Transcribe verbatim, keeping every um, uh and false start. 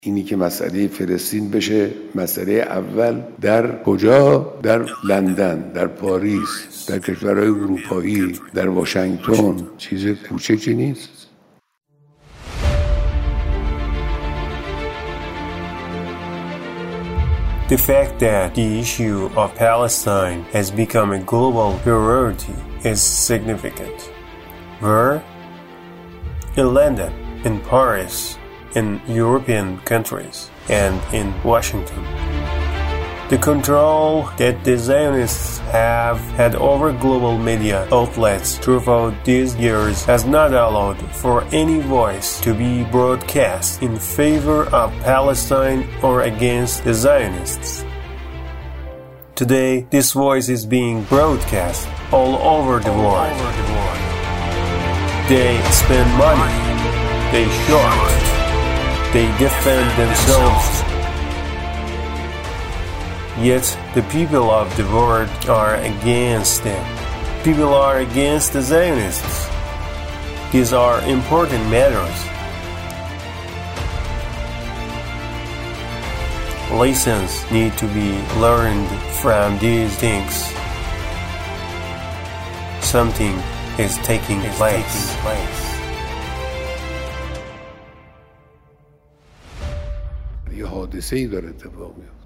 اینی که مسئله فلسطین بشه مسئله اول در کجا؟ در لندن، در پاریس، در کشورهای اروپایی، در واشنگتن. چیز کوچکی نیست. The fact that the issue of Palestine has become a global priority is significant. Where? In London, in Paris, in European countries, and in Washington. The control that the Zionists have had over global media outlets throughout these years has not allowed for any voice to be broadcast in favor of Palestine or against the Zionists. Today, this voice is being broadcast all over the world. They spend money, they short, they defend themselves. Yet the people of the world are against them. People are against the Zionists. These are important matters. Lessons need to be learned from these things. Something is taking is place. Taking place. یه حادثه‌ای داره اتفاق میفته.